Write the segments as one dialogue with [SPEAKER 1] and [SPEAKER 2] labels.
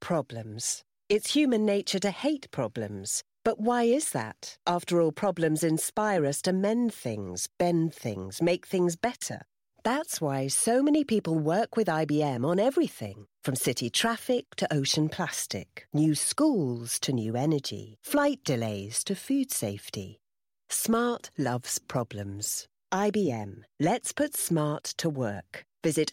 [SPEAKER 1] problems. It's human nature to hate problems. But why is that? After all, problems inspire us to mend things, bend things, make things better. That's why so many people work with IBM on everything, from city traffic to ocean plastic, new schools to new energy, flight delays to food safety. Smart loves problems. IBM. Let's put smart to work. Visit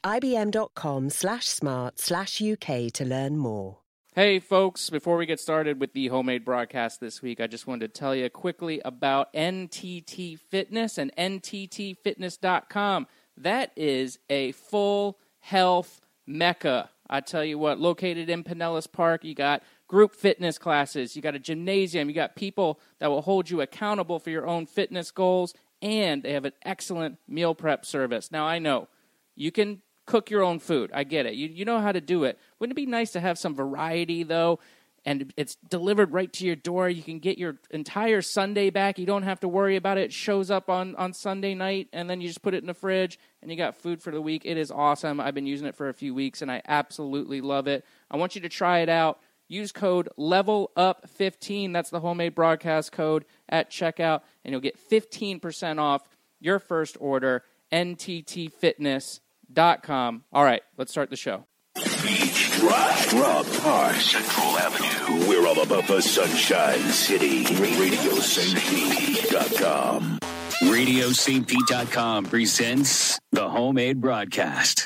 [SPEAKER 1] ibm.com/smart/UK to learn more.
[SPEAKER 2] Hey, folks, before we get started with the homemade broadcast this week, I just wanted to tell you quickly about NTT Fitness and NTTfitness.com. That is a full health mecca. I tell you what, located in Pinellas Park, you got group fitness classes, you got a gymnasium, you got people that will hold you accountable for your own fitness goals, and they have an excellent meal prep service. Now, I know you can cook your own food. I get it. You know how to do it. Wouldn't it be nice to have some variety, though? And it's delivered right to your door. You can get your entire Sunday back. You don't have to worry about it. It shows up on Sunday night, and then you just put it in the fridge, and you got food for the week. It is awesome. I've been using it for a few weeks, and I absolutely love it. I want you to try it out. Use code LEVELUP15. That's the homemade broadcast code at checkout, and you'll get 15% off your first order, NTTfitness.com. All right, let's start the show.
[SPEAKER 3] Beach Drive, Rock Park, Central Avenue. We're all about the Sunshine City. RadioStPete.com. RadioStPete.com presents the homemade broadcast.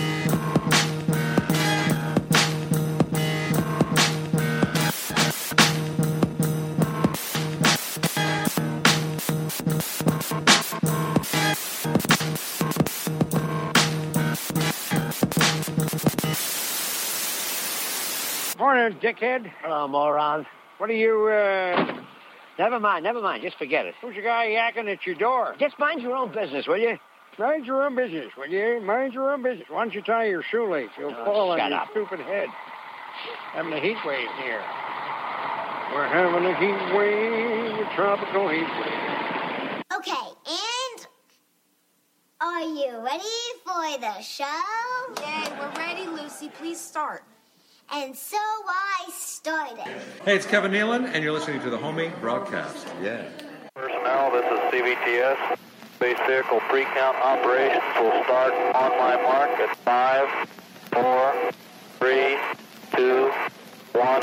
[SPEAKER 4] Morning, dickhead.
[SPEAKER 5] Hello, moron.
[SPEAKER 4] What are you,
[SPEAKER 5] Never mind. Just forget it.
[SPEAKER 4] who's the guy yakking at your door?
[SPEAKER 5] Just mind your own business, will you?
[SPEAKER 4] Mind your own business, will you? Mind your own business. Why don't you tie your shoelace? You'll fall on
[SPEAKER 5] shut
[SPEAKER 4] your
[SPEAKER 5] up.
[SPEAKER 4] stupid head. Having a heat wave here. We're having a heat wave, a tropical heat wave.
[SPEAKER 6] Okay, and are you ready for the show?
[SPEAKER 7] Yay, we're ready, Lucy. Please start.
[SPEAKER 6] And so I started.
[SPEAKER 8] Hey, it's Kevin Nealon, and you're listening to the homemade broadcast. Yeah.
[SPEAKER 9] Personnel, this is CVTS. Space vehicle pre-count operations will start on my mark at 5, 4, 3, 2, 1.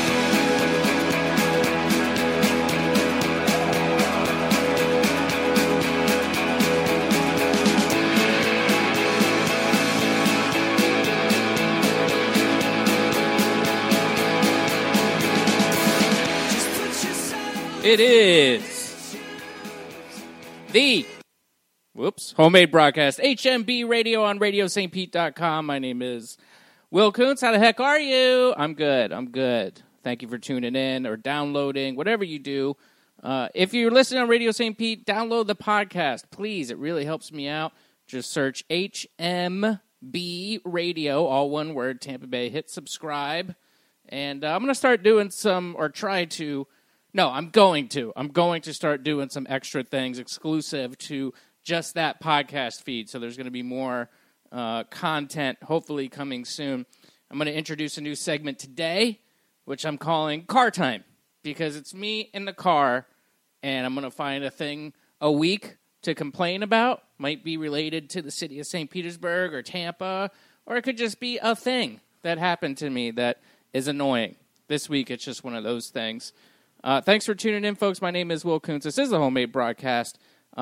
[SPEAKER 2] It is the homemade broadcast, HMB Radio on RadioStPete.com. My name is Will Kuntz. How the heck are you? I'm good. Thank you for tuning in or downloading, whatever you do. If you're listening on Radio St. Pete, download the podcast, please. It really helps me out. Just search HMB Radio, all one word, Tampa Bay. Hit subscribe. And I'm going to start doing I'm going to start doing some extra things exclusive to just that podcast feed. So there's going to be more content hopefully coming soon. I'm going to introduce a new segment today, which I'm calling Car Time, because it's me in the car, and I'm going to find a thing a week to complain about. Might be related to the city of St. Petersburg or Tampa, or it could just be a thing that happened to me that is annoying. This week, it's just one of those things. Thanks for tuning in, folks. My name is Will Kuntz. This is the homemade broadcast.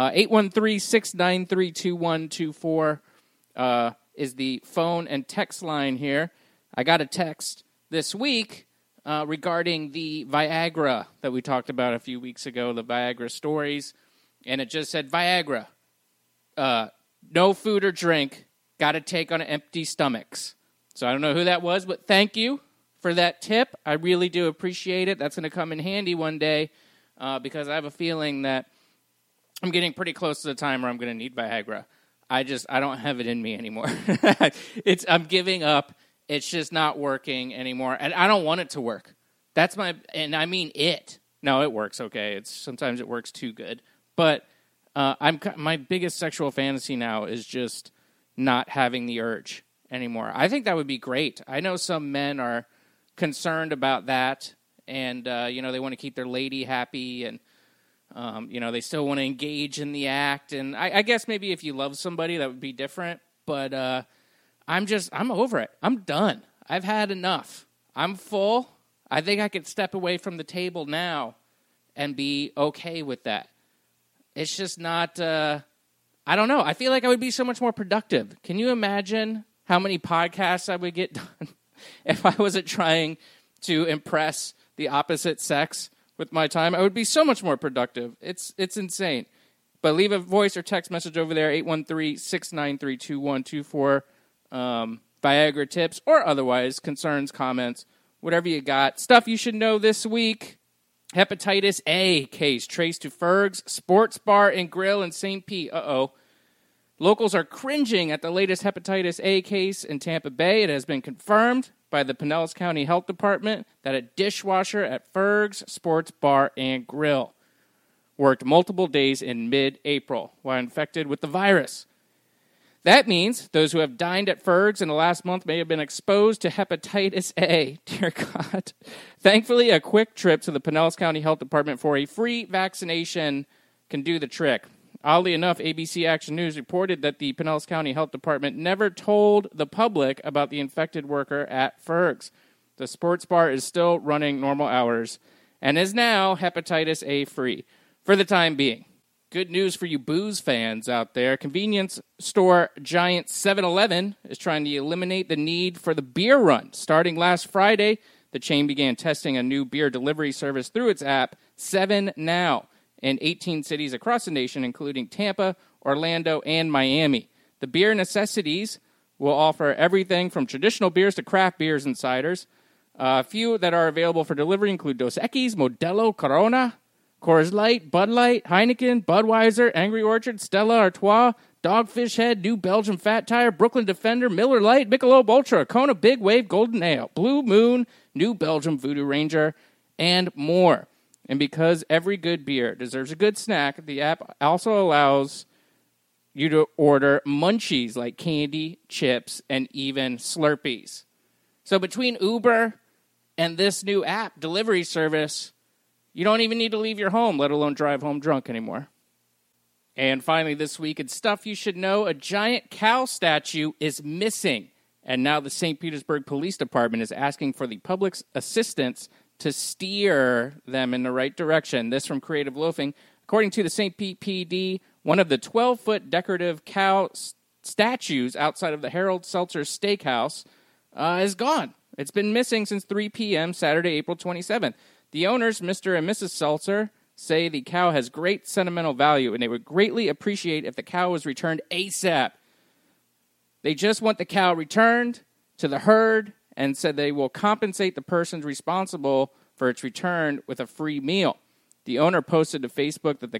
[SPEAKER 2] 813-693-2124 is the phone and text line here. I got a text this week regarding the Viagra that we talked about a few weeks ago, the Viagra stories, and it just said, Viagra, no food or drink, got to take on empty stomachs. So I don't know who that was, but thank you for that tip. I really do appreciate it. That's going to come in handy one day because I have a feeling that I'm getting pretty close to the time where I'm going to need Viagra. I don't have it in me anymore. I'm giving up. It's just not working anymore, and I don't want it to work. And I mean it. No, it works okay. Sometimes it works too good, but my biggest sexual fantasy now is just not having the urge anymore. I think that would be great. I know some men are concerned about that. And, they want to keep their lady happy, and, they still want to engage in the act. And I guess maybe if you love somebody, that would be different. But I'm over it. I'm done. I've had enough. I'm full. I think I could step away from the table now and be okay with that. It's just not, I don't know. I feel like I would be so much more productive. Can you imagine how many podcasts I would get done if I wasn't trying to impress the opposite sex with my time? I would be so much more productive. It's insane. But leave a voice or text message over there, 813-693-2124. Viagra tips or otherwise, concerns, comments, whatever you got. Stuff you should know this week. Hepatitis A case traced to Ferg's Sports Bar and Grill in St. Pete. Locals are cringing at the latest hepatitis A case in Tampa Bay. It has been confirmed by the Pinellas County Health Department that a dishwasher at Ferg's Sports Bar and Grill worked multiple days in mid-April while infected with the virus. That means those who have dined at Ferg's in the last month may have been exposed to hepatitis A. Dear God. Thankfully, a quick trip to the Pinellas County Health Department for a free vaccination can do the trick. Oddly enough, ABC Action News reported that the Pinellas County Health Department never told the public about the infected worker at Ferg's. The sports bar is still running normal hours and is now hepatitis A free for the time being. Good news for you booze fans out there. Convenience store giant 7-Eleven is trying to eliminate the need for the beer run. Starting last Friday, the chain began testing a new beer delivery service through its app, 7 Now, in 18 cities across the nation, including Tampa, Orlando, and Miami. The beer necessities will offer everything from traditional beers to craft beers and ciders. A few that are available for delivery include Dos Equis, Modelo, Corona, Coors Light, Bud Light, Heineken, Budweiser, Angry Orchard, Stella Artois, Dogfish Head, New Belgium Fat Tire, Brooklyn Defender, Miller Lite, Michelob Ultra, Kona Big Wave, Golden Ale, Blue Moon, New Belgium Voodoo Ranger, and more. And because every good beer deserves a good snack, the app also allows you to order munchies like candy, chips, and even Slurpees. So between Uber and this new app delivery service, you don't even need to leave your home, let alone drive home drunk anymore. And finally this week, it's stuff you should know. A giant cow statue is missing. And now the St. Petersburg Police Department is asking for the public's assistance to steer them in the right direction. This from Creative Loafing. According to the St. Pete PD, one of the 12-foot decorative cow statues outside of the Harold Seltzer Steakhouse is gone. It's been missing since 3 p.m. Saturday, April 27th. The owners, Mr. and Mrs. Seltzer, say the cow has great sentimental value, and they would greatly appreciate if the cow was returned ASAP. They just want the cow returned to the herd and said they will compensate the persons responsible for its return with a free meal. The owner posted to Facebook that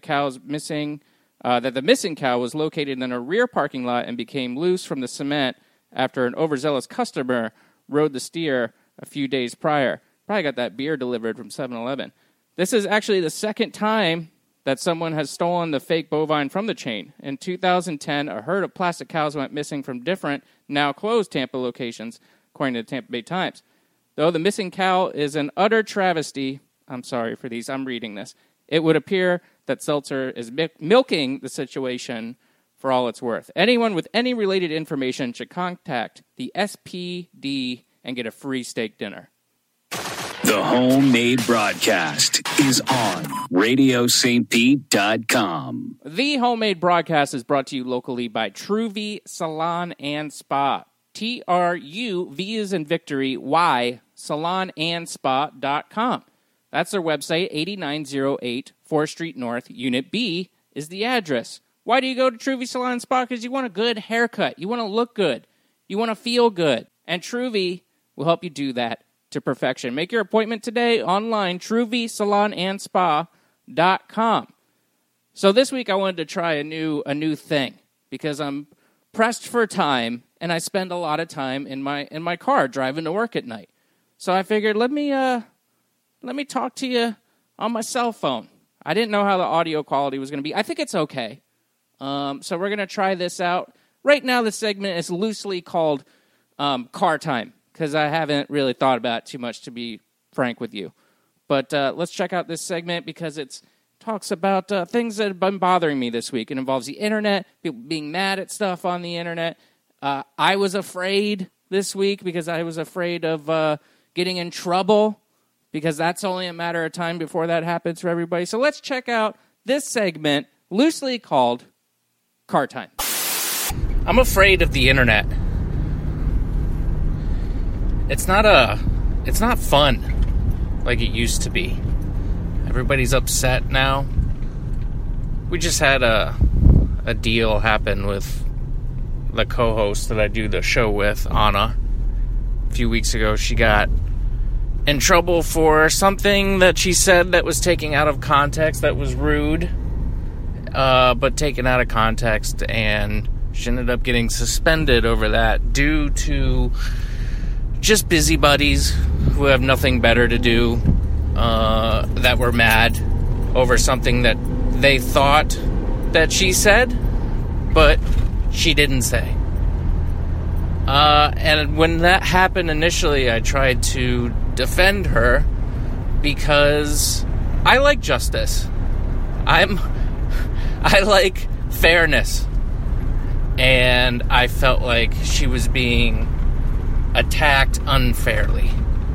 [SPEAKER 2] the missing cow was located in a rear parking lot and became loose from the cement after an overzealous customer rode the steer a few days prior. Probably got that beer delivered from 7-Eleven. This is actually the second time that someone has stolen the fake bovine from the chain. In 2010, a herd of plastic cows went missing from different, now closed Tampa locations, according to the Tampa Bay Times. Though the missing cow is an utter travesty, I'm sorry for these, I'm reading this, it would appear that Seltzer is milking the situation for all it's worth. Anyone with any related information should contact the SPD and get a free steak dinner.
[SPEAKER 3] The Homemade Broadcast is on RadioSt.Pete.com.
[SPEAKER 2] The Homemade Broadcast is brought to you locally by Truvy Salon and Spa. TRUV is in victory, Y, salonandspa.com. That's their website, 8908 4th Street North, Unit B is the address. Why do you go to Truvy Salon and Spa? Because you want a good haircut. You want to look good. You want to feel good. And Truvy will help you do that to perfection. Make your appointment today online, TruvySalonAndSpa.com. So this week I wanted to try a new thing because I'm pressed for time and I spend a lot of time in my car driving to work at night. So I figured let me talk to you on my cell phone. I didn't know how the audio quality was going to be. I think it's okay. So we're going to try this out. Right now the segment is loosely called Car Time, because I haven't really thought about it too much, to be frank with you. But let's check out this segment because it talks about things that have been bothering me this week. It involves the internet, people being mad at stuff on the internet. I was afraid this week because I was afraid of getting in trouble, because that's only a matter of time before that happens for everybody. So let's check out this segment, loosely called Car Time. I'm afraid of the internet. It's not fun like it used to be. Everybody's upset now. We just had a deal happen with the co-host that I do the show with, Anna. A few weeks ago, she got in trouble for something that she said that was taken out of context, that was rude, but taken out of context, and she ended up getting suspended over that due to just busybodies who have nothing better to do, that were mad over something that they thought that she said, but she didn't say. And when that happened initially, I tried to defend her because I like justice. I like fairness. And I felt like she was being attacked unfairly.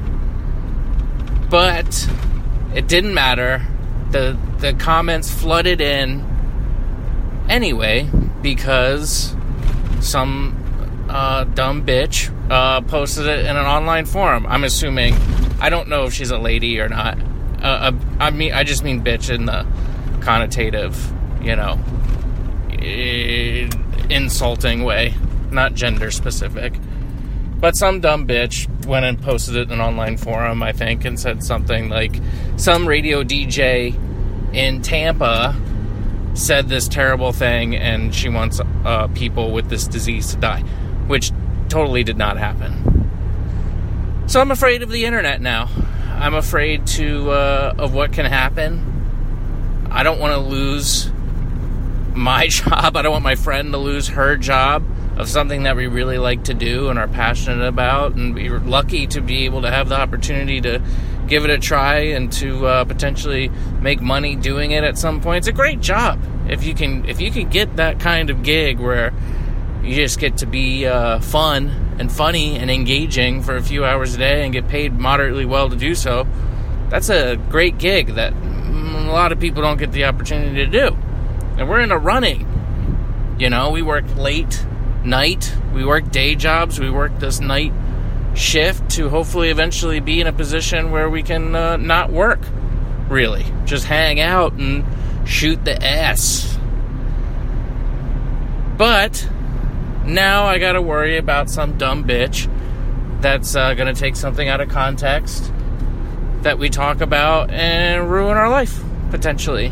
[SPEAKER 2] But it didn't matter. The comments flooded in anyway because some dumb bitch posted it in an online forum. I'm assuming, I don't know if she's a lady or not. I just mean bitch in the connotative, insulting way, not gender specific. But some dumb bitch went and posted it in an online forum, I think, and said something like, some radio DJ in Tampa said this terrible thing and she wants people with this disease to die, which totally did not happen. So I'm afraid of the internet now. I'm afraid of what can happen. I don't want to lose my job. I don't want my friend to lose her job of something that we really like to do and are passionate about, and we're lucky to be able to have the opportunity to give it a try and to potentially make money doing it at some point. It's a great job if you can get that kind of gig where you just get to be fun and funny and engaging for a few hours a day and get paid moderately well to do so. That's a great gig that a lot of people don't get the opportunity to do. And we're in a running. We work late night, we work day jobs, we work this night shift to hopefully eventually be in a position where we can not work, really. Just hang out and shoot the ass. But now I gotta worry about some dumb bitch that's gonna take something out of context that we talk about and ruin our life, potentially.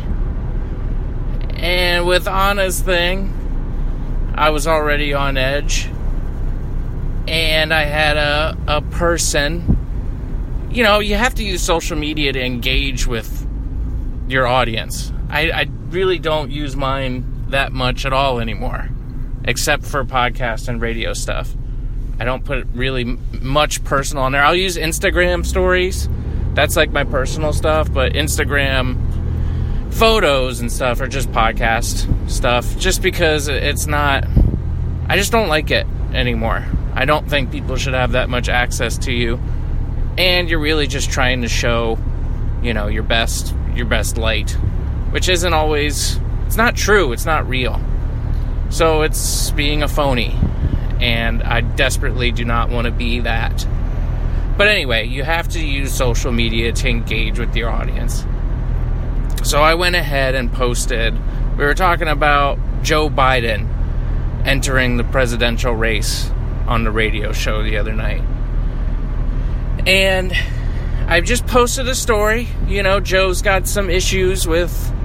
[SPEAKER 2] And with Anna's thing, I was already on edge, and I had a person, you have to use social media to engage with your audience. I really don't use mine that much at all anymore, except for podcast and radio stuff. I don't put really much personal on there. I'll use Instagram stories. That's like my personal stuff, but Instagram photos and stuff are just podcast stuff, just because it's not, I just don't like it anymore. I don't think people should have that much access to you, and you're really just trying to show, your best light, which isn't always, it's not true, it's not real. So it's being a phony, and I desperately do not want to be that. But anyway, you have to use social media to engage with your audience. So I went ahead and posted, we were talking about Joe Biden entering the presidential race on the radio show the other night. And I just posted a story. Joe's got some issues with,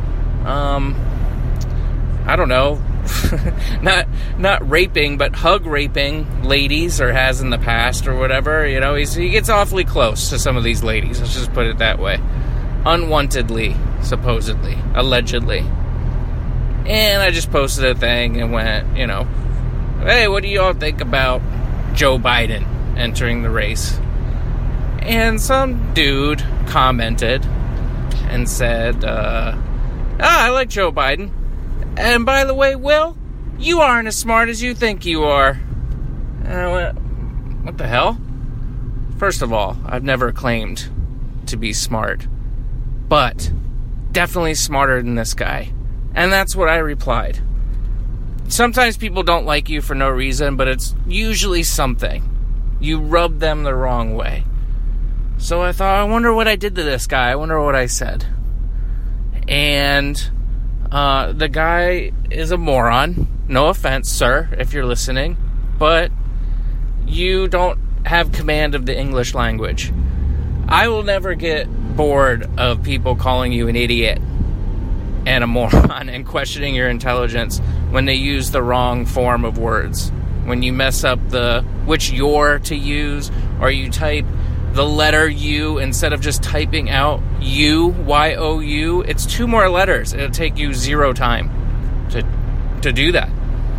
[SPEAKER 2] I don't know, not raping, but hug raping ladies, or has in the past or whatever. He gets awfully close to some of these ladies. Let's just put it that way. Unwantedly, supposedly, allegedly. And I just posted a thing and went, hey, what do you all think about Joe Biden entering the race. And some dude commented and said, I like Joe Biden. And by the way, Will, you aren't as smart as you think you are. And I went, what the hell? First of all, I've never claimed to be smart, but definitely smarter than this guy. And that's what I replied. Sometimes people don't like you for no reason, but it's usually something. You rub them the wrong way. So I thought, I wonder what I did to this guy. I wonder what I said. And the guy is a moron. No offense, sir, if you're listening. But you don't have command of the English language. I will never get bored of people calling you an idiot and a moron and questioning your intelligence when they use the wrong form of words. When you mess up which you're to use, or you type the letter U instead of just typing out U, Y-O-U, it's 2 more letters. It'll take you 0 time to do that.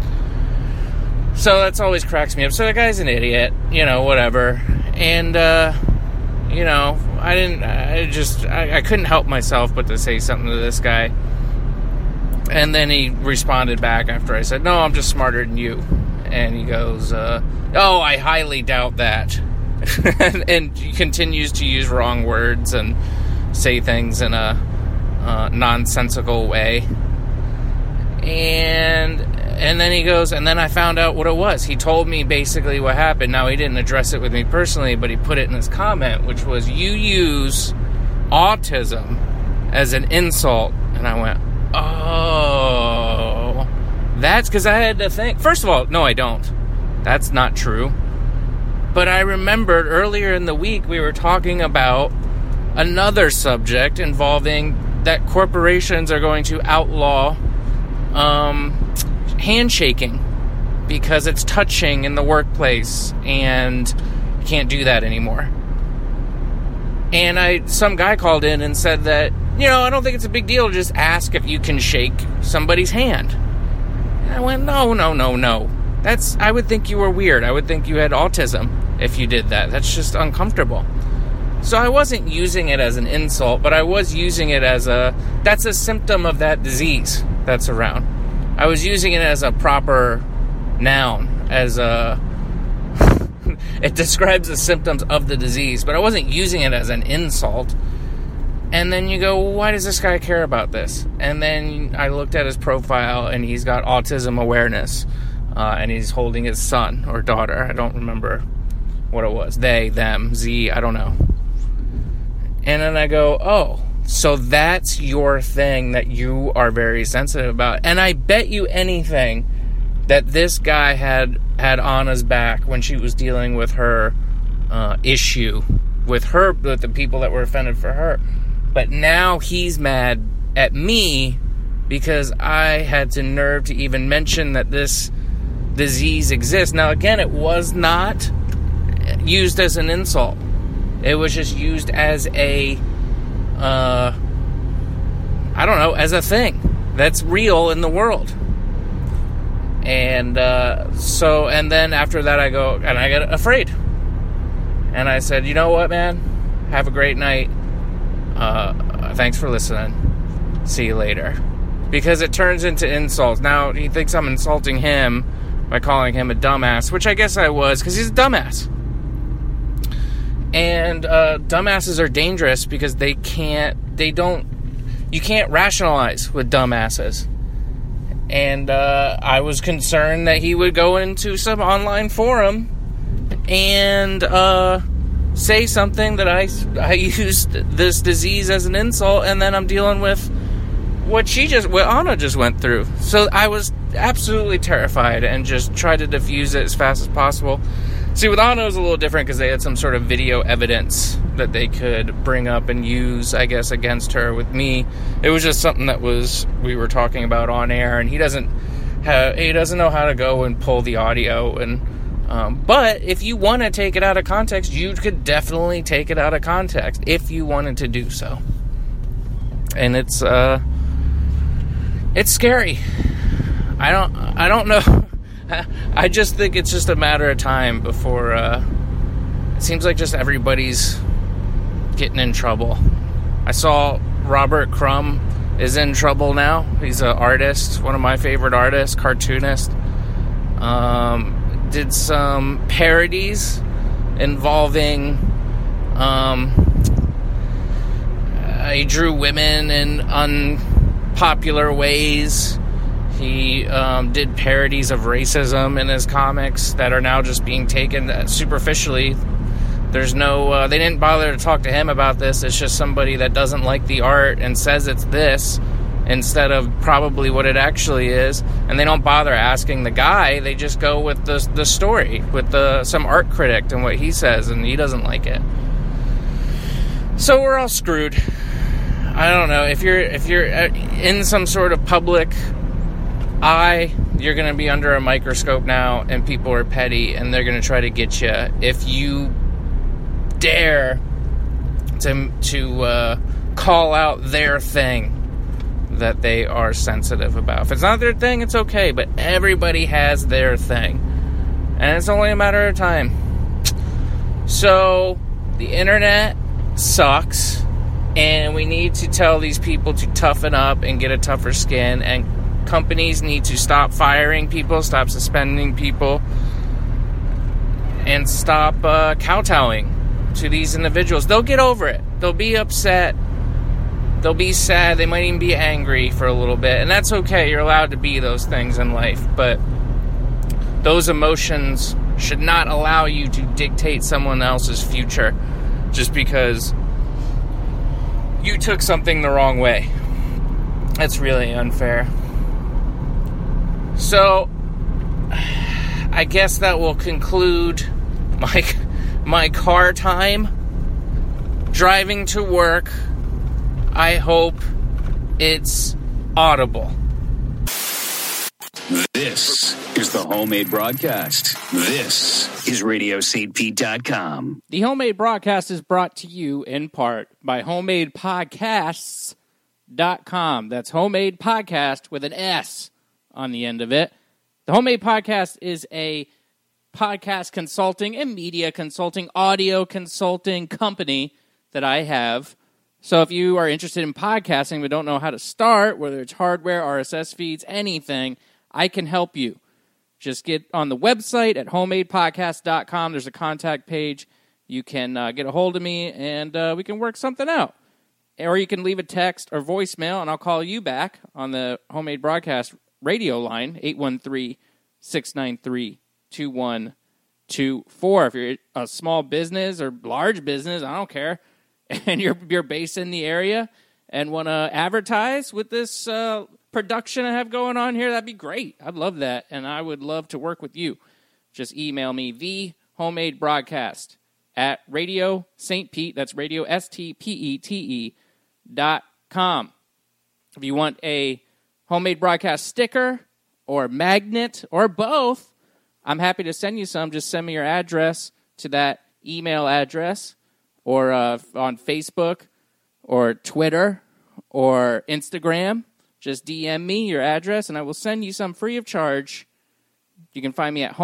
[SPEAKER 2] So that's always cracks me up. So the guy's an idiot, whatever. And, I couldn't help myself but to say something to this guy. And then he responded back after I said, no, I'm just smarter than you. And he goes, oh, I highly doubt that. and he continues to use wrong words and say things in a nonsensical way. And then he goes, and then I found out what it was. He told me basically what happened. Now, he didn't address it with me personally, but he put it in his comment, which was, you use autism as an insult. And I went, oh, that's because I had to think. First of all, no, I don't. That's not true. But I remembered earlier in the week we were talking about another subject involving that corporations are going to outlaw handshaking because it's touching in the workplace and you can't do that anymore. And some guy called in and said that, I don't think it's a big deal to just ask if you can shake somebody's hand. And I went, no. I would think you were weird. I would think you had autism if you did that. That's just uncomfortable. So I wasn't using it as an insult, but I was using it as that's a symptom of that disease that's around. I was using it as a proper noun, it describes the symptoms of the disease, but I wasn't using it as an insult. And then you go, well, why does this guy care about this? And then I looked at his profile, and he's got autism awareness, and he's holding his son or daughter. I don't remember what it was. They, them, Z, I don't know. And then I go, oh, so that's your thing that you are very sensitive about. And I bet you anything that this guy had Anna's back when she was dealing with her issue with the people that were offended for her. But now he's mad at me because I had the nerve to even mention that this disease exists. Now, again, it was not used as an insult. It was just used as as a thing that's real in the world. And and then after that I go, and I get afraid. And I said, you know what, man? Have a great night. Thanks for listening. See you later. Because it turns into insults. Now, he thinks I'm insulting him by calling him a dumbass, which I guess I was, because he's a dumbass. And dumbasses are dangerous because you can't rationalize with dumbasses. And I was concerned that he would go into some online forum and say something that I used this disease as an insult, and then I'm dealing with what Anna just went through. So I was absolutely terrified and just tried to diffuse it as fast as possible. See, with Anna it was a little different because they had some sort of video evidence that they could bring up and use, I guess, against her. With me, it was just something that we were talking about on air, and he doesn't know how to go and pull the audio. And but if you want to take it out of context, you could definitely take it out of context if you wanted to do so. And it's scary. I don't know. I just think it's just a matter of time before it seems like just everybody's getting in trouble. I saw Robert Crumb is in trouble now. He's an artist, one of my favorite artists, cartoonist. Did some parodies involving, he drew women in unpopular ways. He did parodies of racism in his comics that are now just being taken superficially. There's no, they didn't bother to talk to him about this. It's just somebody that doesn't like the art and says it's this instead of probably what it actually is. And they don't bother asking the guy. They just go with the story, with some art critic and what he says, and he doesn't like it. So we're all screwed. I don't know. If you're in some sort of public eye, you're going to be under a microscope now, and people are petty, and they're going to try to get you. If you dare to call out their thing that they are sensitive about. If it's not their thing, it's okay, but everybody has their thing, and it's only a matter of time. So the internet sucks, and we need to tell these people to toughen up and get a tougher skin, and companies need to stop firing people, stop suspending people, and stop kowtowing to these individuals. They'll get over it. They'll be upset. They'll be sad. They might even be angry for a little bit. And that's okay. You're allowed to be those things in life. But those emotions should not allow you to dictate someone else's future just because you took something the wrong way. That's really unfair. So, I guess that will conclude my car time driving to work. I hope it's audible.
[SPEAKER 3] This is the Homemade Broadcast. This is RadioSt.Pete.com.
[SPEAKER 2] The Homemade Broadcast is brought to you in part by HomemadePodcasts.com. That's Homemade Podcast with an S on the end of it. The Homemade Podcast is a podcast consulting and media consulting, audio consulting company that I have. So if you are interested in podcasting but don't know how to start, whether it's hardware, RSS feeds, anything, I can help you. Just get on the website at homemadepodcast.com. There's a contact page. You can get a hold of me, and we can work something out. Or you can leave a text or voicemail, and I'll call you back on the Homemade Broadcast radio line, 813-693-2124. If you're a small business or large business, I don't care, and you're based in the area and want to advertise with this production I have going on here, that'd be great. I'd love that, and I would love to work with you. Just email me, thehomemade.broadcast at Radio St. Pete, that's Radio STPETE.com. If you want a Homemade Broadcast sticker or magnet or both, I'm happy to send you some. Just send me your address to that email address, or on Facebook or Twitter or Instagram. Just DM me your address, and I will send you some free of charge. You can find me at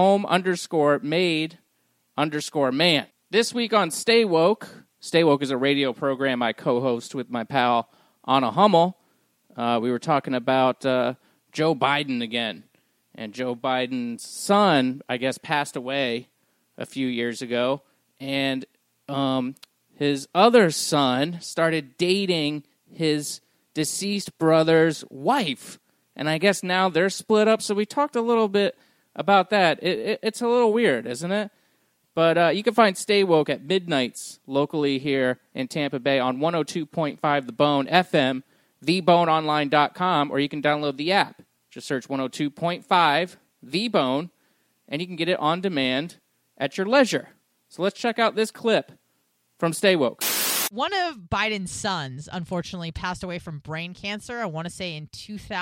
[SPEAKER 2] home_made_man. This week on Stay Woke. Stay Woke is a radio program I co-host with my pal Anna Hummel. We were talking about Joe Biden again. And Joe Biden's son, I guess, passed away a few years ago. And his other son started dating his deceased brother's wife. And I guess now they're split up. So we talked a little bit about that. It's a little weird, isn't it? But you can find Stay Woke at midnights locally here in Tampa Bay on 102.5 The Bone FM, theboneonline.com, or you can download the app. Just search 102.5 The Bone, and you can get it on demand at your leisure. So let's check out this clip from Stay Woke.
[SPEAKER 10] One of Biden's sons, unfortunately, passed away from brain cancer, I want to say in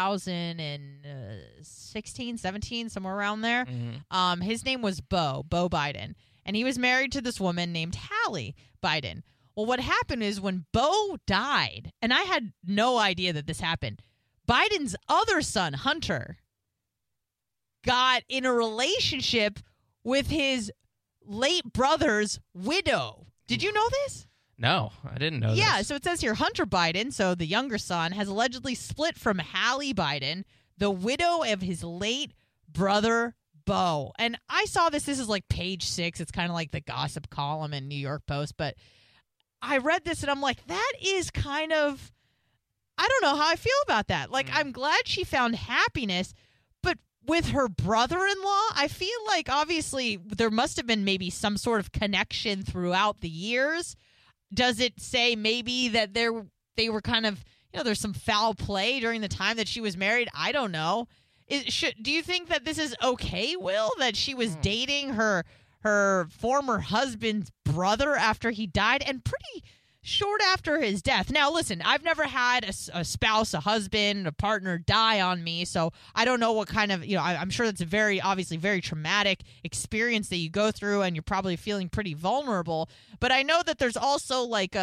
[SPEAKER 10] 2016, 17, somewhere around there. Mm-hmm. His name was Beau Biden, and he was married to this woman named Hallie Biden. Well, what happened is when Beau died, and I had no idea that this happened, Biden's other son, Hunter, got in a relationship with his late brother's widow. Did you know this?
[SPEAKER 2] No, I didn't know
[SPEAKER 10] Yeah,
[SPEAKER 2] this.
[SPEAKER 10] so it says here, Hunter Biden, so the younger son, has allegedly split from Hallie Biden, the widow of his late brother, Beau. And I saw this. This is like page 6. It's kind of like the gossip column in New York Post. But I read this, and I'm like, that is kind of, I don't know how I feel about that. Like, I'm glad she found happiness, but with her brother-in-law, I feel like obviously there must have been maybe some sort of connection throughout the years. Does it say maybe that they were kind of, there's some foul play during the time that she was married? I don't know. Do you think that this is okay, Will, that she was dating her former husband's brother after he died, and pretty short after his death? Now, listen, I've never had a spouse, a husband, a partner die on me, so I don't know what kind of, I'm sure that's a obviously very traumatic experience that you go through, and you're probably feeling pretty vulnerable. But I know that there's also, like,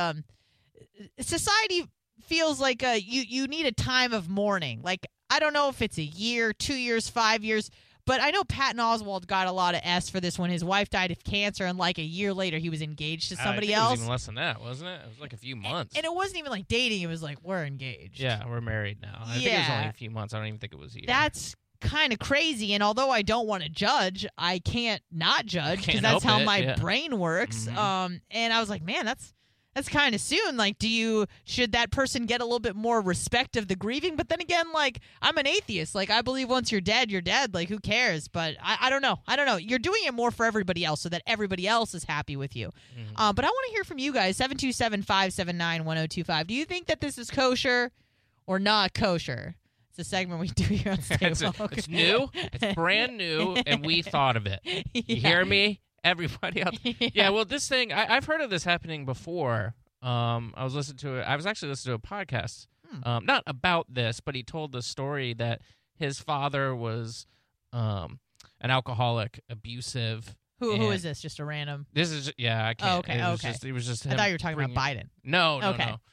[SPEAKER 10] society feels like you need a time of mourning. Like, I don't know if it's a year, 2 years, 5 years, but I know Patton Oswalt got a lot of S for this when his wife died of cancer, and like a year later he was engaged to somebody else.
[SPEAKER 2] It was even less than that, wasn't it? It was like a few months.
[SPEAKER 10] And it wasn't even like dating. It was like, we're engaged.
[SPEAKER 2] Yeah, we're married now. I think it was only a few months. I don't even think it was a year.
[SPEAKER 10] That's kind of crazy. And although I don't want to judge, I can't not judge because that's how my brain works.
[SPEAKER 2] Mm-hmm.
[SPEAKER 10] And I was like, man, that's kind of soon. Like, should that person get a little bit more respect of the grieving? But then again, like, I'm an atheist. Like, I believe once you're dead, you're dead. Like, who cares? But I don't know. You're doing it more for everybody else so that everybody else is happy with you. Mm-hmm. But I want to hear from you guys, 727-579-1025. Do you think that this is kosher or not kosher? It's a segment we do here on Stay Woke.
[SPEAKER 2] It's new. It's brand new, and we thought of it. You hear me? Everybody else. Yeah, well, this thing, I've heard of this happening before. I was actually listening to a podcast, not about this, but he told the story that his father was an alcoholic, abusive.
[SPEAKER 10] Who is this? Just a random?
[SPEAKER 2] This is, I can't.
[SPEAKER 10] Oh, okay,
[SPEAKER 2] It was just him.
[SPEAKER 10] I thought you were talking about Biden.
[SPEAKER 2] No.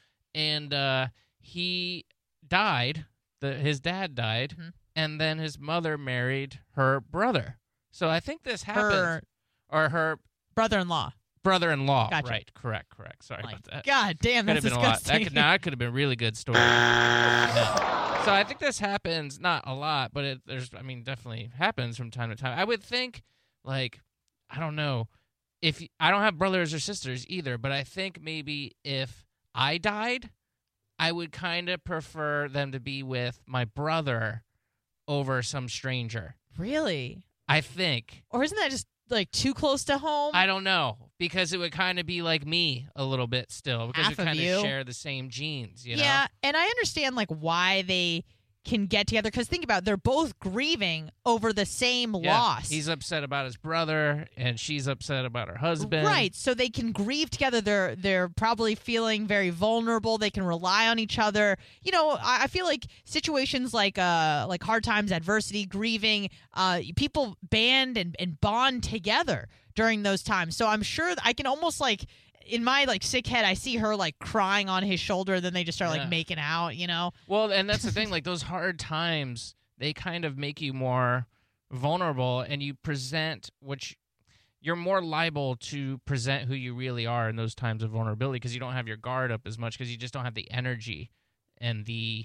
[SPEAKER 2] And he died. His dad died, and then his mother married her brother. So I think this happened. Or her
[SPEAKER 10] brother-in-law.
[SPEAKER 2] Gotcha. Right. Correct. Sorry about that.
[SPEAKER 10] God damn, that's disgusting.
[SPEAKER 2] That could have been a really good story. Yeah. So I think this happens, not a lot, but definitely happens from time to time. I would think, like, I don't know, if I don't have brothers or sisters either, but I think maybe if I died, I would kind of prefer them to be with my brother over some stranger.
[SPEAKER 10] Really?
[SPEAKER 2] I think.
[SPEAKER 10] Or isn't that just like too close to home?
[SPEAKER 2] I don't know, because it would kind of be like me a little bit still, because we kind of share the same genes, you know?
[SPEAKER 10] Yeah, and I understand like why they can get together, because think about it, they're both grieving over the same loss.
[SPEAKER 2] He's upset about his brother, and she's upset about her husband.
[SPEAKER 10] Right, so they can grieve together. They're probably feeling very vulnerable. They can rely on each other. I feel like situations like hard times, adversity, grieving, people band and bond together during those times. So I'm sure I can almost like, in my like sick head, I see her like crying on his shoulder, then they just start like making out,
[SPEAKER 2] Well, and that's the thing, like those hard times, they kind of make you more vulnerable, and you present you're more liable to present who you really are in those times of vulnerability, because you don't have your guard up as much, because you just don't have the energy and the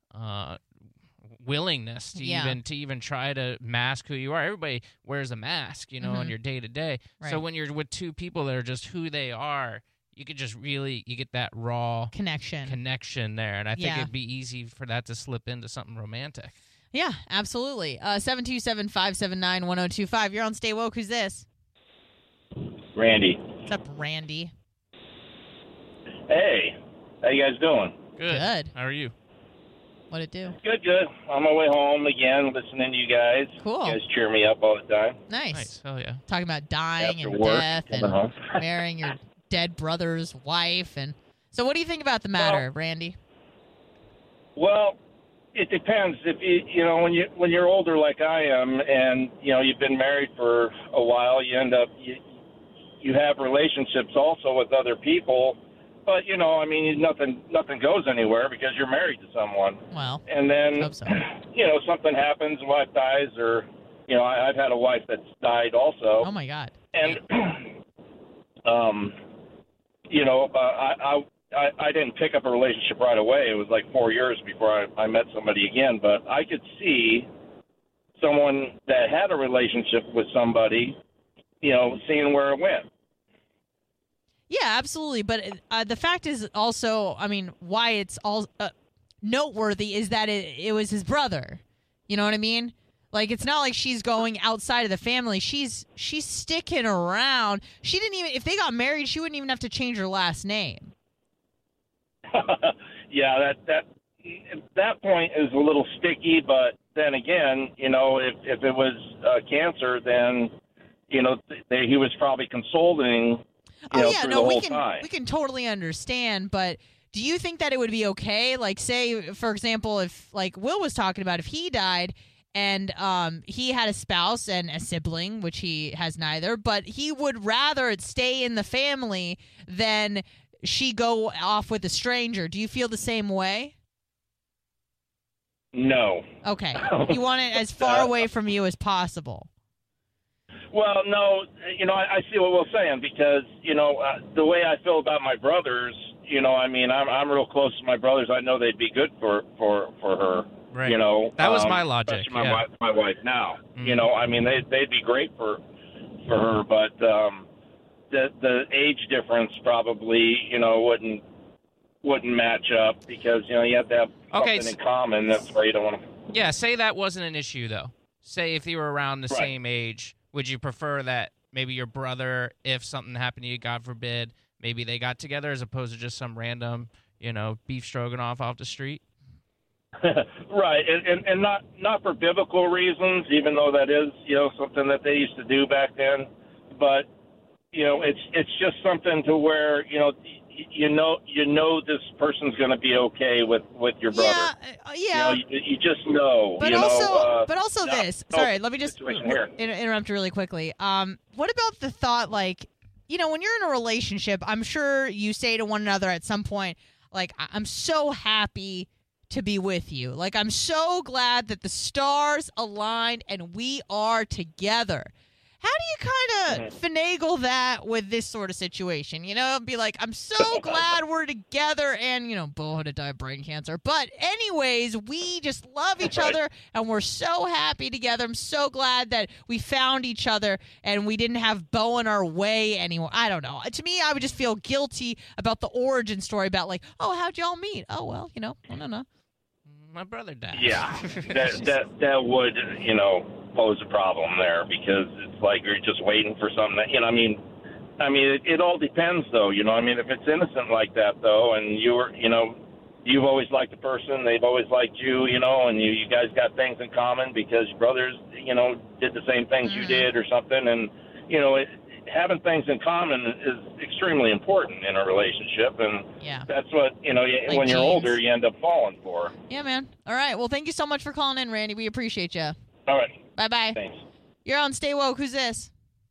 [SPEAKER 2] willingness to even try to mask who you are. Everybody wears a mask, on your day to day. So when you're with two people that are just who they are, you could just you get that raw connection there. And I think it'd be easy for that to slip into something romantic.
[SPEAKER 10] Yeah, absolutely. 727-579-1025. You're on Stay Woke. Who's this?
[SPEAKER 11] Randy.
[SPEAKER 10] What's up, Randy?
[SPEAKER 11] Hey, how you guys doing?
[SPEAKER 10] Good.
[SPEAKER 2] How are you?
[SPEAKER 10] What'd it do?
[SPEAKER 11] Good. On my way home again, listening to you guys.
[SPEAKER 10] Cool.
[SPEAKER 11] You guys cheer me up all the time.
[SPEAKER 10] Nice.
[SPEAKER 2] Hell yeah.
[SPEAKER 10] Talking about dying
[SPEAKER 11] After
[SPEAKER 10] and
[SPEAKER 11] work,
[SPEAKER 10] death and
[SPEAKER 11] home.
[SPEAKER 10] marrying your dead brother's wife. And so what do you think about the matter, Randy?
[SPEAKER 11] Well, it depends. If when you're older like I am, and you've been married for a while, you end up you have relationships also with other people. But, nothing goes anywhere because you're married to someone.
[SPEAKER 10] Well,
[SPEAKER 11] and then,
[SPEAKER 10] hope so.
[SPEAKER 11] Something happens, wife dies, or, I've had a wife that's died also.
[SPEAKER 10] Oh, my God.
[SPEAKER 11] And you know, I didn't pick up a relationship right away. It was like 4 years before I met somebody again. But I could see someone that had a relationship with somebody, you know, seeing where it went.
[SPEAKER 10] Yeah, absolutely. But the fact is also, I mean, why it's all noteworthy is that it was his brother. You know what I mean? Like, it's not like she's going outside of the family. She's sticking around. She didn't even, if they got married, she wouldn't even have to change her last name.
[SPEAKER 11] Yeah, that point is a little sticky, but then again, you know, if it was cancer, then, you know, he was probably consoling, you know, through the whole time.
[SPEAKER 10] We can totally understand, but do you think that it would be okay? Like, say, for example, if, like Will was talking about, if he died and he had a spouse and a sibling, which he has neither, but he would rather it stay in the family than she go off with a stranger. Do you feel the same way?
[SPEAKER 11] No.
[SPEAKER 10] Okay. You want it as far away from you as possible.
[SPEAKER 11] Well, no, you know, I see what Will's saying because, you know, the way I feel about my brothers, you know, I mean, I'm real close to my brothers. I know they'd be good for her.
[SPEAKER 12] Right.
[SPEAKER 11] You know,
[SPEAKER 12] that was my logic.
[SPEAKER 11] Especially my wife now. Mm-hmm. You know, I mean, they'd be great for her, but the age difference probably, you know, wouldn't match up because, you know, you have to have something in common. That's why you don't want to.
[SPEAKER 12] Yeah, say that wasn't an issue though. Say if you were around the same age, would you prefer that maybe your brother, if something happened to you, God forbid, maybe they got together as opposed to just some random, you know, beef stroganoff off the street?
[SPEAKER 11] Right, and not for biblical reasons, even though that is, you know, something that they used to do back then. But, you know, it's just something to where, you know this person's going to be okay with your brother.
[SPEAKER 10] Yeah.
[SPEAKER 11] You know, you just know.
[SPEAKER 10] But
[SPEAKER 11] you
[SPEAKER 10] also,
[SPEAKER 11] know,
[SPEAKER 10] this. Sorry, let me just interrupt really quickly. What about the thought, like, you know, when you're in a relationship, I'm sure you say to one another at some point, like, I'm so happy to be with you. Like, I'm so glad that the stars aligned and we are together. How do you kind of finagle that with this sort of situation? You know, be like, I'm so glad we're together and, you know, Bo had to die of brain cancer. But anyways, we just love each other and we're so happy together. I'm so glad that we found each other and we didn't have Bo in our way anymore. I don't know. To me, I would just feel guilty about the origin story about like, oh, how'd y'all meet? Oh, well, you know, I don't know.
[SPEAKER 12] My brother died.
[SPEAKER 11] Yeah, that would, you know, pose a problem there because it's like you're just waiting for something that, you know, I mean, it all depends though, you know, I mean, if it's innocent like that though, and you've always liked the person, they've always liked you, you know, and you guys got things in common because your brothers, you know, did the same things you did or something, and, you know, having things in common is extremely important in a relationship, and that's what, you know, like when you're older, you end up falling for.
[SPEAKER 10] Yeah, man. All right. Well, thank you so much for calling in, Randy. We appreciate you.
[SPEAKER 11] All right.
[SPEAKER 10] Bye-bye.
[SPEAKER 11] Thanks.
[SPEAKER 10] You're on Stay Woke. Who's this?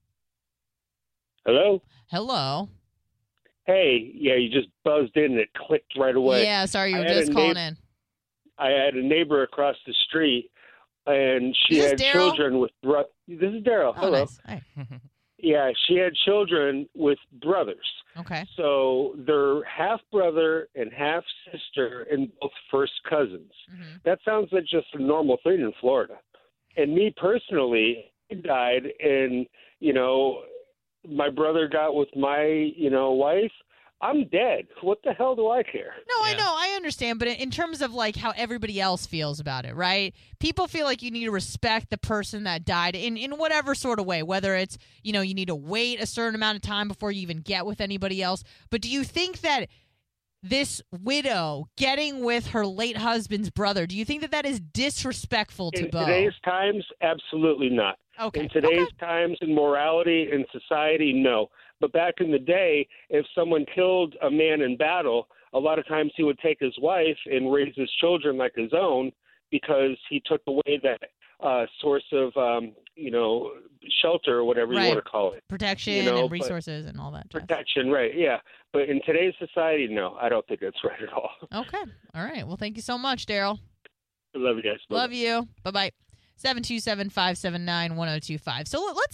[SPEAKER 13] Hello?
[SPEAKER 10] Hello.
[SPEAKER 13] Hey, yeah, you just buzzed in and it clicked right away.
[SPEAKER 10] Yeah, sorry, you were just calling in.
[SPEAKER 13] I had a neighbor across the street, and she had children with This is Daryl. Hello.
[SPEAKER 10] Nice. Hi.
[SPEAKER 13] Yeah, she had children with brothers.
[SPEAKER 10] Okay.
[SPEAKER 13] So they're half brother and half sister and both first cousins. Mm-hmm. That sounds like just a normal thing in Florida. And me personally, I died and, you know, my brother got with my, you know, wife. I'm dead. What the hell do I care?
[SPEAKER 10] No, I know. I understand. But in terms of, like, how everybody else feels about it, right? People feel like you need to respect the person that died in whatever sort of way, whether it's, you know, you need to wait a certain amount of time before you even get with anybody else. But do you think that this widow getting with her late husband's brother, do you think that is disrespectful to Bo?
[SPEAKER 13] In today's times, absolutely not.
[SPEAKER 10] Okay.
[SPEAKER 13] In today's times, in morality, in society, no. But back in the day, if someone killed a man in battle, a lot of times he would take his wife and raise his children like his own because he took away that source of, you know, shelter or whatever you want to call it.
[SPEAKER 10] Protection,
[SPEAKER 13] you know,
[SPEAKER 10] and resources and all that.
[SPEAKER 13] Protection, right, yeah. But in today's society, no, I don't think that's right at all.
[SPEAKER 10] Okay. All right. Well, thank you so much, Daryl.
[SPEAKER 13] I love you guys.
[SPEAKER 10] Love you. Bye-bye. 727-579-1025. So let's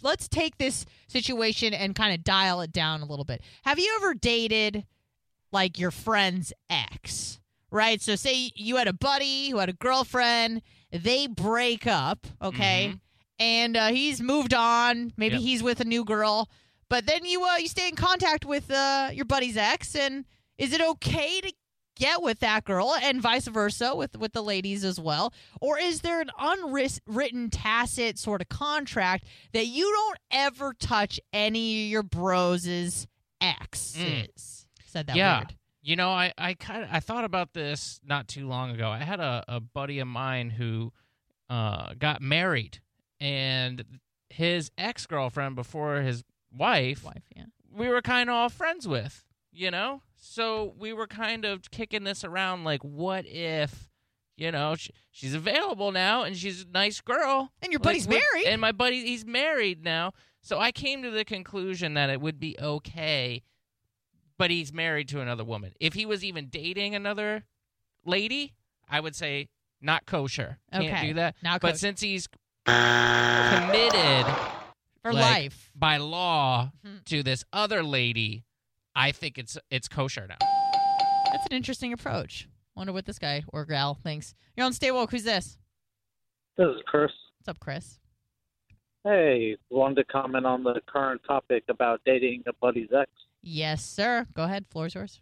[SPEAKER 10] let's take this situation and kind of dial it down a little bit. Have you ever dated like your friend's ex? Right? So say you had a buddy who had a girlfriend, they break up, okay? And he's moved on. Maybe he's with a new girl. But then you stay in contact with your buddy's ex, and is it okay to get with that girl and vice versa with the ladies as well? Or is there an unwritten tacit sort of contract that you don't ever touch any of your bros' exes? Said that weird.
[SPEAKER 12] You know, I thought about this not too long ago. I had a buddy of mine who got married, and his ex-girlfriend before his wife we were kind of all friends with, you know? So we were kind of kicking this around like, what if, you know, she's available now and she's a nice girl.
[SPEAKER 10] And your buddy's married.
[SPEAKER 12] And my buddy, he's married now. So I came to the conclusion that it would be okay, but he's married to another woman. If he was even dating another lady, I would say not kosher. Can't do that.
[SPEAKER 10] Not
[SPEAKER 12] but
[SPEAKER 10] kosher.
[SPEAKER 12] since he's committed
[SPEAKER 10] for
[SPEAKER 12] life by law to this other lady, I think it's kosher now.
[SPEAKER 10] That's an interesting approach. Wonder what this guy or gal thinks. You're on Stay Woke. Who's this?
[SPEAKER 14] This is Chris.
[SPEAKER 10] What's up, Chris?
[SPEAKER 14] Hey, wanted to comment on the current topic about dating a buddy's ex.
[SPEAKER 10] Yes, sir. Go ahead. Floor's yours.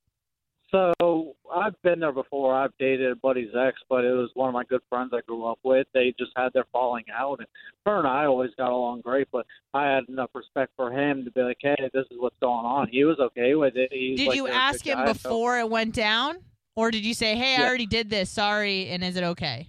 [SPEAKER 14] So I've been there before. I've dated a buddy's ex, but it was one of my good friends I grew up with. They just had their falling out, and her and I always got along great, but I had enough respect for him to be like, hey, this is what's going on. He was okay with it.
[SPEAKER 10] Did you ask him before it went down? Or did you say, hey, I already did this, sorry, and is it okay?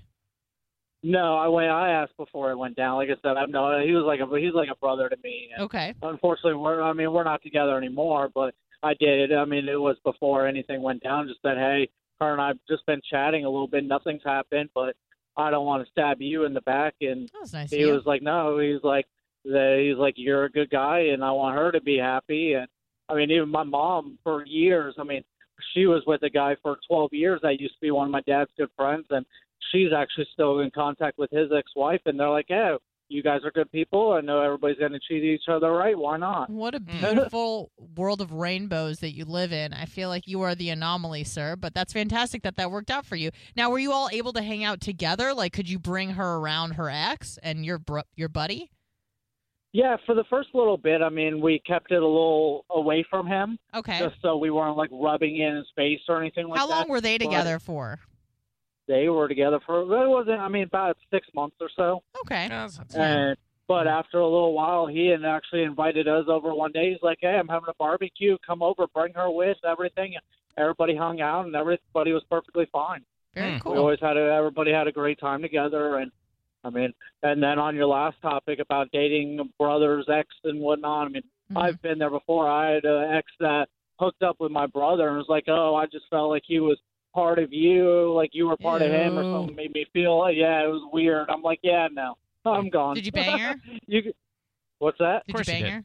[SPEAKER 14] No, I asked before it went down. Like I said, he's like a brother to me. And
[SPEAKER 10] okay.
[SPEAKER 14] Unfortunately, we're not together anymore, but I did. I mean, it was before anything went down. Just said, hey, her and I've just been chatting a little bit. Nothing's happened, but I don't want to stab you in the back. And
[SPEAKER 10] that was nice
[SPEAKER 14] he was like, no. He's like, you're a good guy, and I want her to be happy. And I mean, even my mom for years. I mean, she was with a guy for 12 years that used to be one of my dad's good friends, and she's actually still in contact with his ex-wife, and they're like, hey, you guys are good people. I know everybody's going to treat each other right. Why not?
[SPEAKER 10] What a beautiful world of rainbows that you live in. I feel like you are the anomaly, sir, but that's fantastic that worked out for you. Now, were you all able to hang out together? Like, could you bring her around her ex and your buddy?
[SPEAKER 14] Yeah, for the first little bit, I mean, we kept it a little away from him.
[SPEAKER 10] Okay.
[SPEAKER 14] Just so we weren't, like, rubbing in his face or anything like that.
[SPEAKER 10] How long were they together for?
[SPEAKER 14] They were together for, about 6 months or so.
[SPEAKER 10] Okay.
[SPEAKER 14] But after a little while, he had actually invited us over one day. He's like, hey, I'm having a barbecue. Come over, bring her with, everything. Everybody hung out, and everybody was perfectly fine.
[SPEAKER 10] Very cool.
[SPEAKER 14] We always everybody had a great time together. And, I mean, and then on your last topic about dating brothers, ex, and whatnot, I mean, I've been there before. I had an ex that hooked up with my brother and was like, oh, I just felt like he was part of you, like you were part of him or something. Made me feel like, yeah, it was weird. I'm like, yeah, no, I'm gone.
[SPEAKER 10] Did you bang her?
[SPEAKER 14] What's that?
[SPEAKER 10] Did you bang her?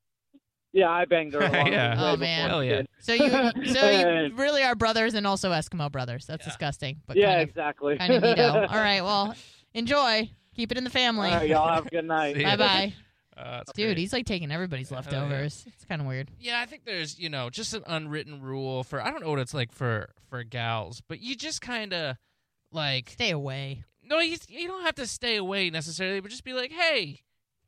[SPEAKER 14] Yeah, I banged her.
[SPEAKER 12] Yeah.
[SPEAKER 10] Oh, man.
[SPEAKER 12] Hell yeah.
[SPEAKER 10] So you really are brothers and also Eskimo brothers. That's disgusting. But
[SPEAKER 14] yeah, exactly.
[SPEAKER 10] Kind of neato. All right, well, enjoy. Keep it in the family.
[SPEAKER 14] All right, y'all have a good night.
[SPEAKER 10] Bye-bye. Dude,
[SPEAKER 12] great.
[SPEAKER 10] he's like taking everybody's leftovers. It's kind of weird.
[SPEAKER 12] Yeah, I think there's, just an unwritten rule for, I don't know what it's like for gals, but you just kind of, like...
[SPEAKER 10] Stay away.
[SPEAKER 12] No, you don't have to stay away necessarily, but just be like, hey,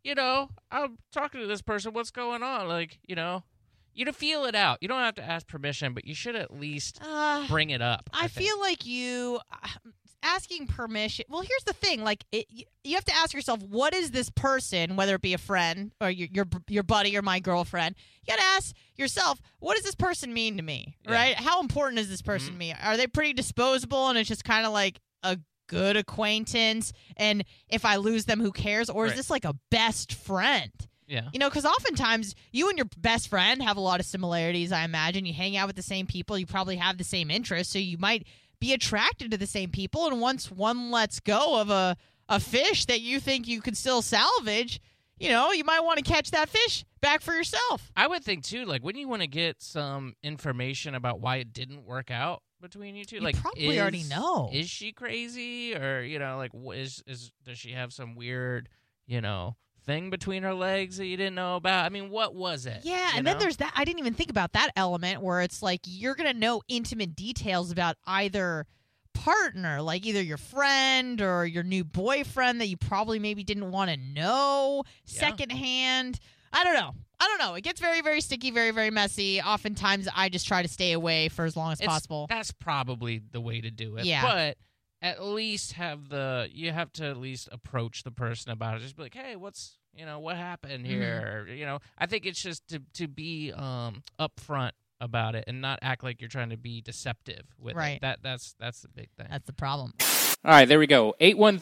[SPEAKER 12] I'm talking to this person. What's going on? Like, you to feel it out. You don't have to ask permission, but you should at least bring it up.
[SPEAKER 10] I feel like you... asking permission. Well, here's the thing. Like, you have to ask yourself, what is this person, whether it be a friend or your buddy or my girlfriend? You got to ask yourself, what does this person mean to me? Yeah. Right? How important is this person to me? Are they pretty disposable and it's just kind of like a good acquaintance? And if I lose them, who cares? Or is this like a best friend?
[SPEAKER 12] Yeah.
[SPEAKER 10] Because oftentimes you and your best friend have a lot of similarities, I imagine. You hang out with the same people. You probably have the same interests. So you might be attracted to the same people, and once one lets go of a fish that you think you could still salvage, you might want to catch that fish back for yourself.
[SPEAKER 12] I would think too, like, wouldn't you want to get some information about why it didn't work out between you two?
[SPEAKER 10] You probably already know.
[SPEAKER 12] Is she crazy, or does she have some weird, thing between her legs that you didn't know about? I mean, what was it?
[SPEAKER 10] Yeah, and then there's that. I didn't even think about that element where it's like you're going to know intimate details about either partner, like either your friend or your new boyfriend that you probably maybe didn't want to know secondhand. I don't know. It gets very, very sticky, very, very messy. Oftentimes, I just try to stay away for as long as possible.
[SPEAKER 12] That's probably the way to do it.
[SPEAKER 10] Yeah.
[SPEAKER 12] But at least you have to at least approach the person about it. Just be like, hey, what happened here? I think it's just to be upfront about it and not act like you're trying to be deceptive with it. That's the big thing.
[SPEAKER 10] That's the problem.
[SPEAKER 2] All right, there we go.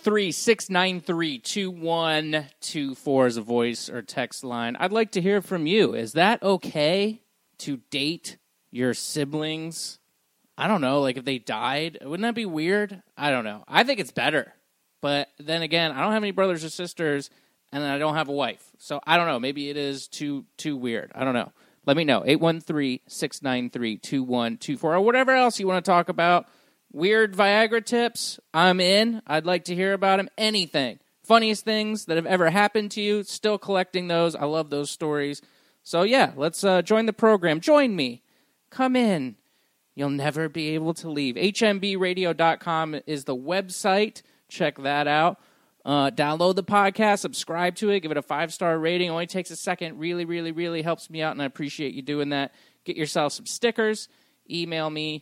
[SPEAKER 2] 813-693-2124 is a voice or text line. I'd like to hear from you. Is that okay to date your siblings? I don't know, like if they died, wouldn't that be weird? I don't know. I think it's better. But then again, I don't have any brothers or sisters, and I don't have a wife. So I don't know. Maybe it is too weird. I don't know. Let me know. 813-693-2124 or whatever else you want to talk about. Weird Viagra tips, I'm in. I'd like to hear about them. Anything. Funniest things that have ever happened to you, still collecting those. I love those stories. So yeah, let's join the program. Join me. Come in. You'll never be able to leave. HMBradio.com is the website. Check that out. Download the podcast, subscribe to it, give it a 5-star rating. It only takes a second. Really, really, really helps me out, and I appreciate you doing that. Get yourself some stickers. Email me,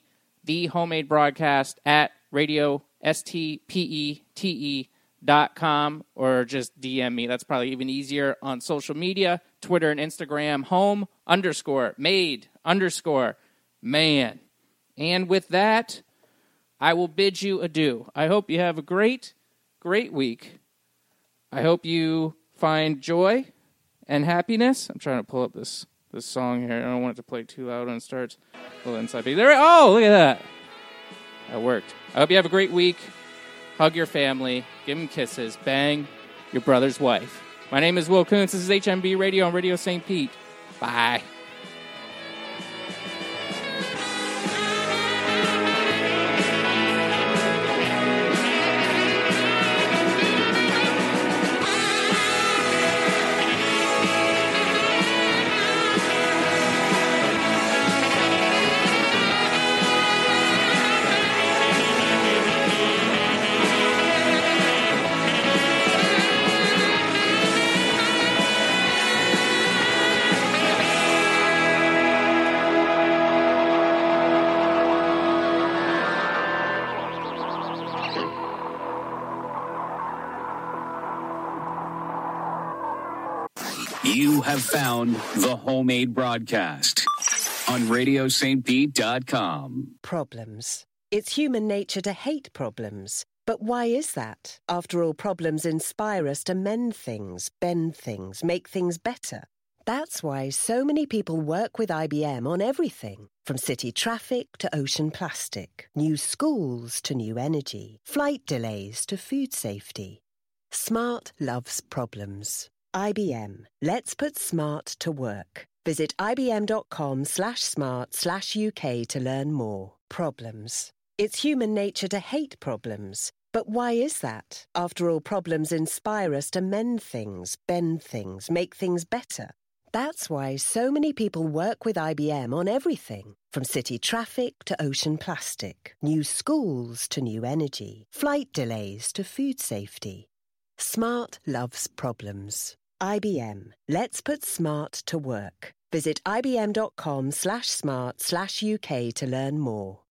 [SPEAKER 2] radiostpete.com, or just DM me. That's probably even easier on social media, Twitter and Instagram, home_made_man. And with that, I will bid you adieu. I hope you have a great week. I hope you find joy and happiness. I'm trying to pull up this song here. I don't want it to play too loud when it starts. A little inside. Oh, look at that. That worked. I hope you have a great week. Hug your family. Give them kisses. Bang your brother's wife. My name is Will Kuntz. This is HMB Radio on Radio St. Pete. Bye.
[SPEAKER 3] You have found the Homemade Broadcast on RadioSt.Pete.com.
[SPEAKER 1] Problems. It's human nature to hate problems. But why is that? After all, problems inspire us to mend things, bend things, make things better. That's why so many people work with IBM on everything. From city traffic to ocean plastic, new schools to new energy, flight delays to food safety. Smart loves problems. IBM. Let's put smart to work. Visit ibm.com/smart/UK to learn more. Problems. It's human nature to hate problems. But why is that? After all, problems inspire us to mend things, bend things, make things better. That's why so many people work with IBM on everything. From city traffic to ocean plastic, new schools to new energy, flight delays to food safety. Smart loves problems. IBM. Let's put smart to work. Visit ibm.com/smart/UK to learn more.